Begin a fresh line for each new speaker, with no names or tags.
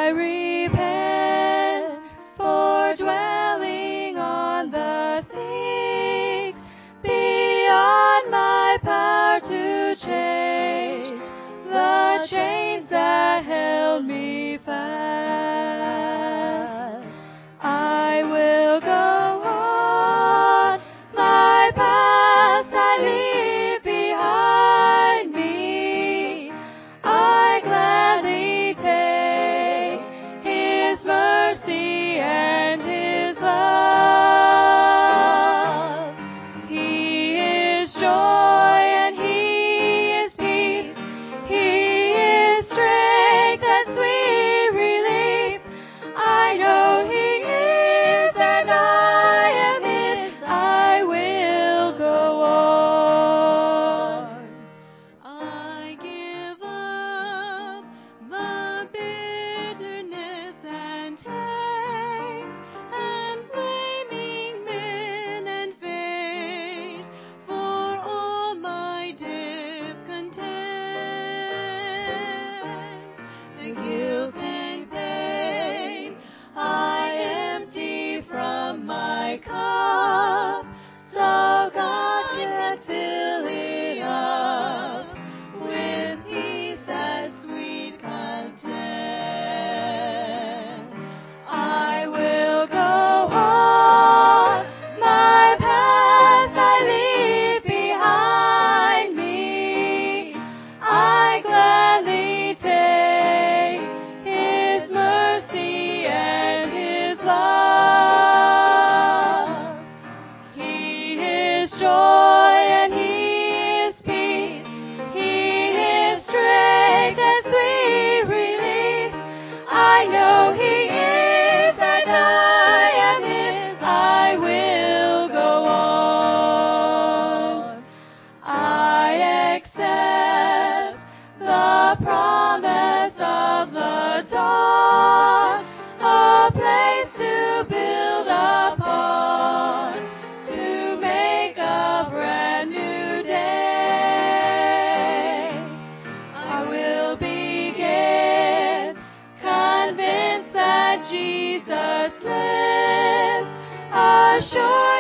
repent for dwelling on the things beyond my power to change, the chains that held me fast. I will go on, my past I leave behind me. I gladly take His mercy and His love. He is joy and He is peace. He is strength and sweet release. I know He is and I am His. I will go on.
I give up the bitterness and hate and blaming men and fate for all my discontent. The guilt and pain I empty from my cup, so God can fill it up with peace and sweet content. I will go on, my past I leave behind me. I gladly take His mercy and His love. He is joy and He is peace. He is strength and sweet release. I know He is and I am His. I will go on. I accept the promise of the dawn, a place to build upon, to make a brand new day. I will begin, convinced that Jesus lives, assured